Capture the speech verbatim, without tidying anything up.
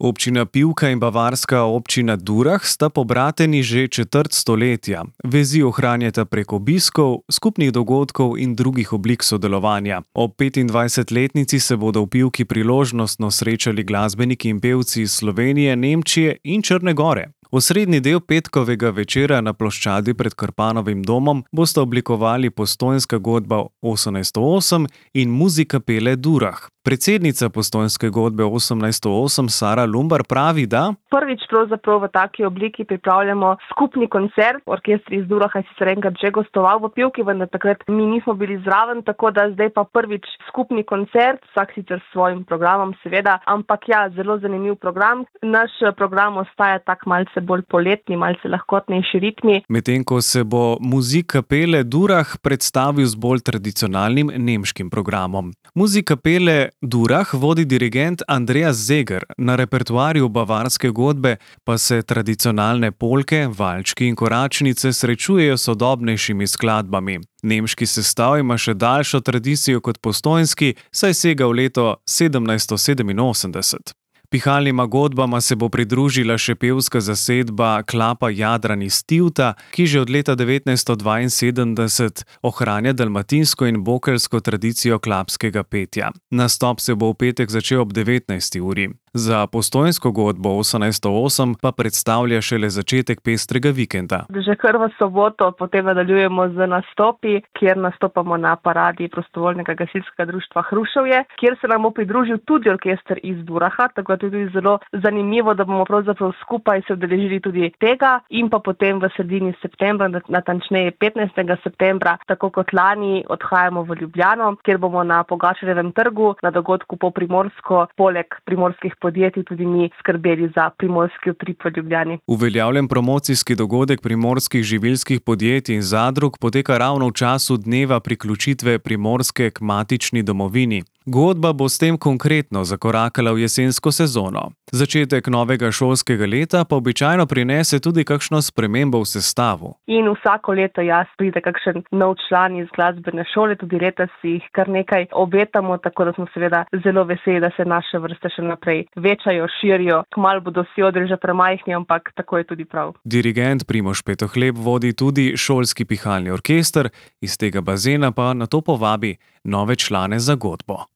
Občina Pivka in bavarska občina Durah sta pobrateni že četrt stoletja. Vezi ohranjata prek obiskov, skupnih dogodkov in drugih oblik sodelovanja. Ob petindvajsetletnici se bodo v Pivki priložnostno srečali glasbeniki in pevci iz Slovenije, Nemčije in Črne Gore. Osrednji del petkovega večera na ploščadi pred Krpanovim domom bosta oblikovali Postojnska godba osemnajststo osem in Muzikapele Durah. Predsednica Postojnske godbe osemnajststo osem Sara Lumbar pravi, da prvič pravzaprav v taki obliki pripravljamo skupni koncert. Orkester iz Duraha je sicer enkrat že gostoval v Pivki, vendar takrat mi nismo bili zraven, tako da zdaj pa prvič skupni koncert, vsak sicer s svojim programom seveda, ampak ja, zelo zanimiv program. Naš program ostaja tak malce bolj poletni, malce lahkotnejši ritmi. Medtem ko se bo Muzikapele Durah predstavil z bolj tradicionalnim nemškim programom. Muzikapele Durah vodi dirigent Andreas Zeger, na repertoarju bavarske godbe pa se tradicionalne polke, valčki in koračnice srečujejo s sodobnejšimi skladbami. Nemški sestav ima še daljšo tradicijo kot postojnski, saj sega v leto sedemnajststo sedeminosemdeset. Pihalnima godbama se bo pridružila še pevska zasedba Klapa Jadran iz Tivta, ki že od leta devetnajststo dvainsedemdeset ohranja dalmatinsko in bokeljsko tradicijo klapskega petja. Nastop se bo v petek začel ob devetnajsti uri. Za Postojnsko godbo osemnajststo osem pa predstavlja šele začetek pestrega vikenda. Že kar v soboto potem nadaljujemo z nastopi, kjer nastopamo na paradi prostovoljnega gasilskega društva Hruševje, kjer se nam bo pridružil tudi orkester iz Duraha, tako da je tudi zelo zanimivo, da bomo pravzaprav skupaj se udeležili tudi tega, in pa potem v sredini septembra, natančneje petnajstega septembra, tako kot lani, odhajamo v Ljubljano, kjer bomo na Pogačarjevem trgu na dogodku Po Primorsko poleg primorskih podjetij tudi mi skrbeli za primorski utrip v Ljubljani. Uveljavljen promocijski dogodek primorskih živilskih podjetij in zadrug poteka ravno v času dneva priključitve Primorske k matični domovini. Godba bo s tem konkretno zakorakala v jesensko sezono. Začetek novega šolskega leta pa običajno prinese tudi kakšno spremembo v sestavu. In vsako leto jaz pride kakšen nov član iz glasbene šole, tudi letos si jih kar nekaj obetamo, tako da smo seveda zelo veseli, da se naše vrste še naprej večajo, širijo. Kmalu bodo vsi odri že premajhni, ampak tako je tudi prav. Dirigent Primož Petohleb vodi tudi šolski pihalni orkester, iz tega bazena pa nato povabi nove člane za godbo.